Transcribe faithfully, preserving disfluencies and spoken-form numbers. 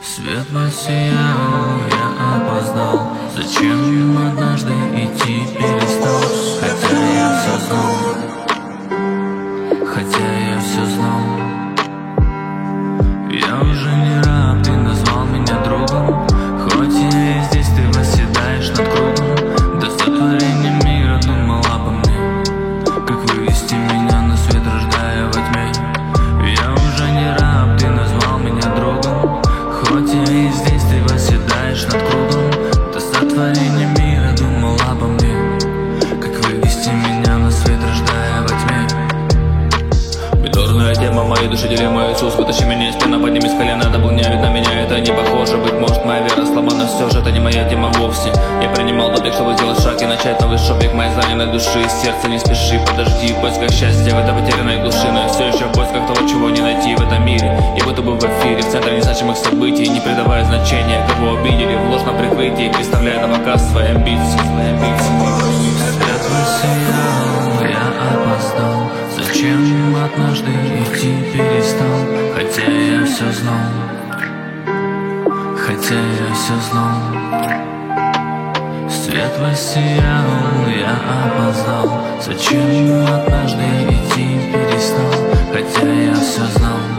Свет воссиял, я опоздал. Зачем однажды идти перестал? Хотя я все знал, хотя я все знал. Я уже не раб, ты назвал меня другом. Хоть я и здесь, ты восседаешь над кругом. До сотворения мира думал обо мне, как вывести меня на свет, рождая во тьме. Я уже не раб, ты назвал меня другом. Хоть я и здесь, ты восседаешь над кругом. До сотворения мира думал обо мне, как вывести меня на свет, рождая во тьме. Минорная тема моей души, дилемма Иисус. Вытащи меня из плена, подними с колена, дополняет на меня. Это не похоже, быть может моя вера сломана. Все же это не моя тема вовсе. Я принимал подвиг, чтобы сделать шаг и начать новый шопинг моей израненной души. Сердце, не спеши, подожди, в поисках счастья в этой потерянной глуши. Но я все еще в поисках того, чего не найти в этом мире. Я будто бы в эфире, в центре незначимых событий, не придавая значения, кого обидели в ложном прикрытии, представляя на показ свои амбиции. Свет воссиял, я опоздал. Зачем однажды идти перестал? Хотя я все знал, хотя я все знал. Свет воссиял, я опоздал. Зачем однажды идти перестал? Хотя я все знал.